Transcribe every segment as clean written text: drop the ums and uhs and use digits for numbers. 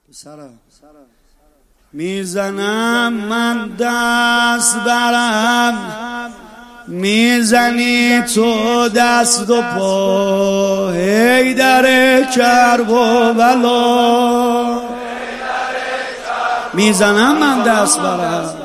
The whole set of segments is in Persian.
پسرم میزنم من دست برم، میزنی تو دست و پا، حیدر کرب و بلا. میزنم من دست برم،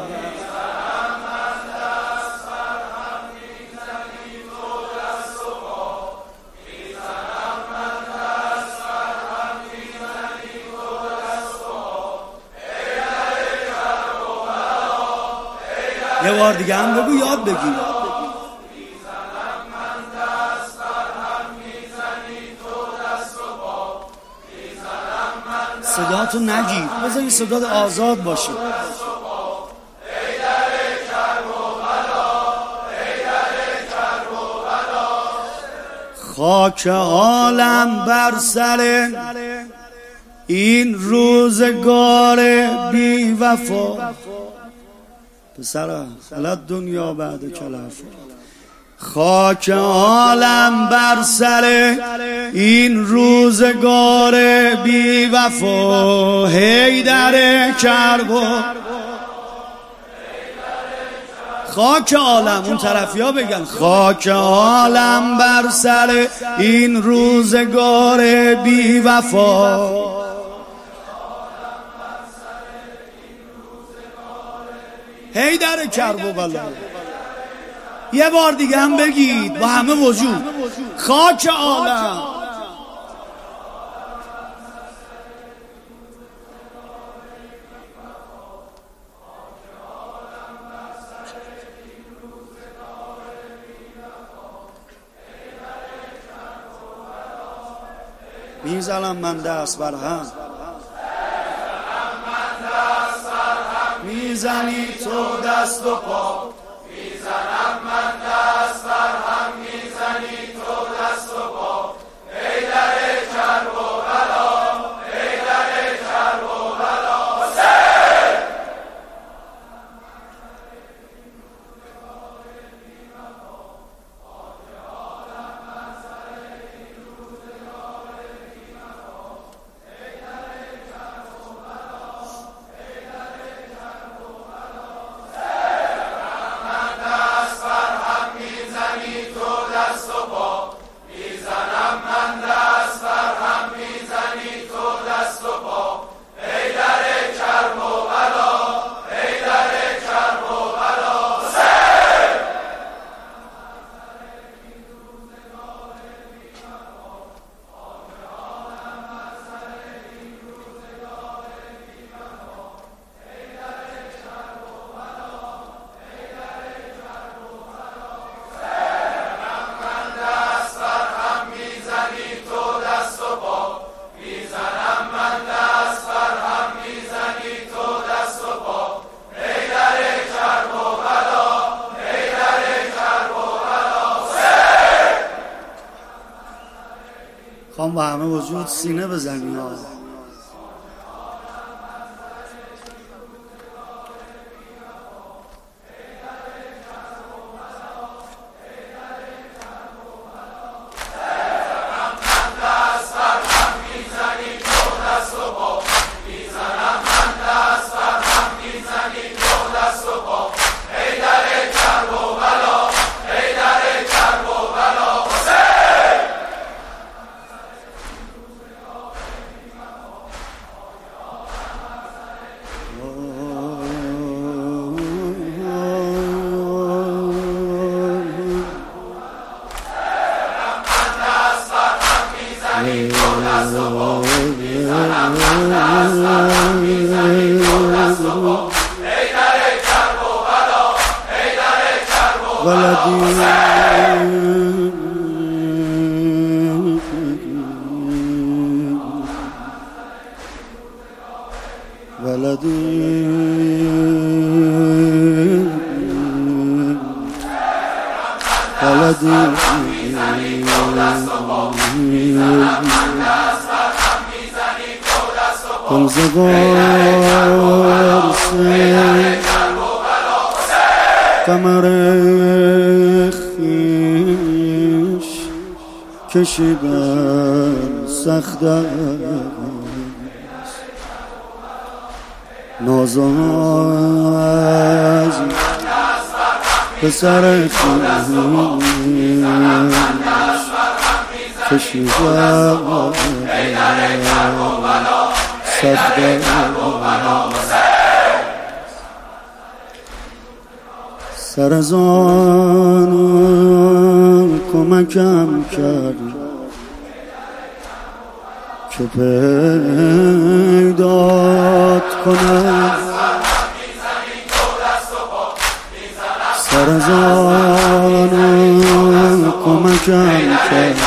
یه بار دیگه هم بگو یاد بگیر. صدا تو نگیر، بذار این صدا آزاد باشه. خاک عالم بر سر این روزگار بی وفا. پسرم علت دنیا بعد کلفا. خاک عالم بر سر این روزگار بی وفا، حیدر کرب و خاک عالم. اون طرفی ها بگن خاک عالم بر سر این روزگار بی وفا. حیدر کرب و بلا. یه بار دیگه هم بگید با همه وجود. خاک عالم. میزنم من دست بر هم، میزنی تو دست و پا. میزنم من دست بر هم، میزنی تو دست و پا. حیدر کرب و بلا، حیدر کرب و بلا. حسین خوام با همه وجود سینه بزنی ها. کمر خیش کشیدن سخت است، نازم از پسر خویش کشیدم سخته سر از آن کمکم کرد که پیدات کنم سر از آن کمکم کرد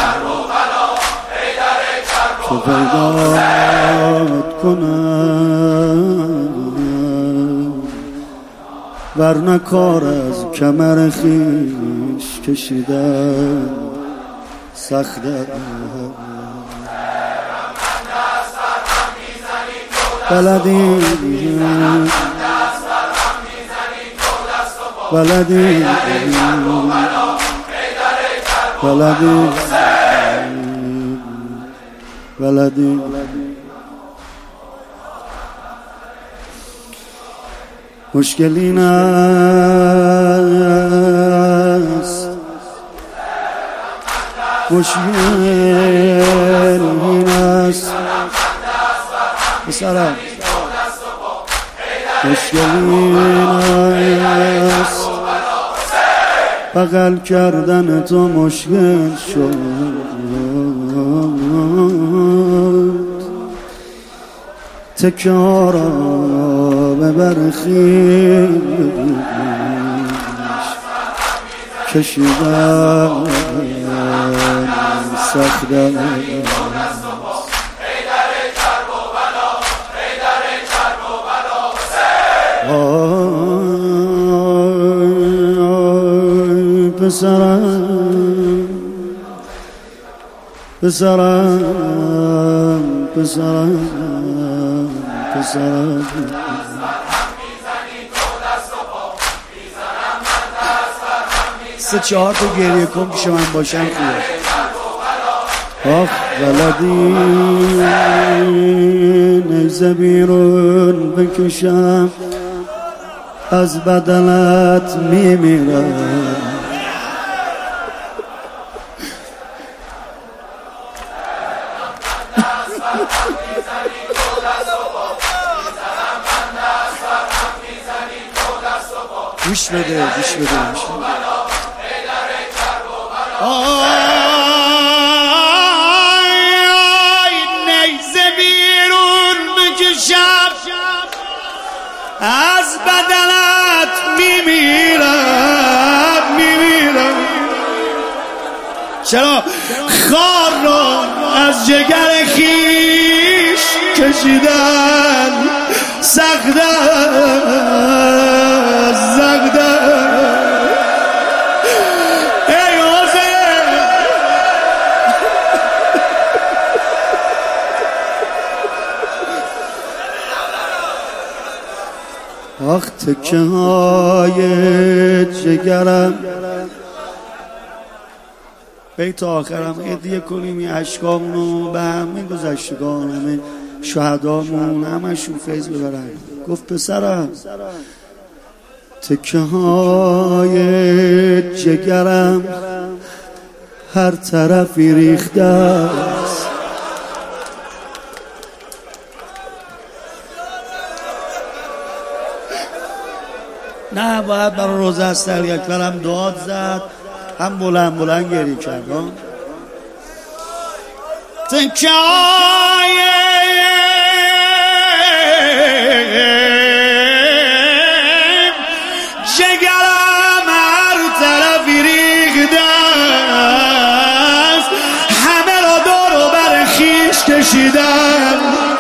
که پیدات کنم ورنه کار از کمر خویش کشیدن سخته بلدی بلدی بلدی بلدی مشکل این است مشکل این است بسرم مشکل این است بغل کردن تو مشکل شد تکه ها را ببر خویش کشیدن سخته پسرم پسرم پسرم پسرم سه چهار تا گریه کن پیش من باشم خوبه آخ بلدی نیزه بیرون بکشم از بدنت میمیرم گوش بده گوش بده نیزه بیرون بکشم از بدنت میمیرم میمیرم چرا خار را از جگر خویش کشیدن سخته سخته ای حسین آخ تکه های جگرم بیت آخرم هدیه کنیم این اشکامونو به همین گذشتگان همه شهدامون همشون فیض ببرن گفت پسرم تکه های جگرم هر طرفی ریخته است نه باید برای روزه استر اکبر هم داد زد هم بلند بلند گریه کرد تکه های جگرم هر طرفی ریخته است همه را دور و بر خویش کشیدن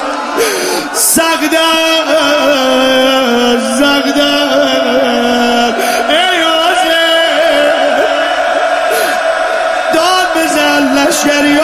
سخته سخته ای حسین داد بزن لشکری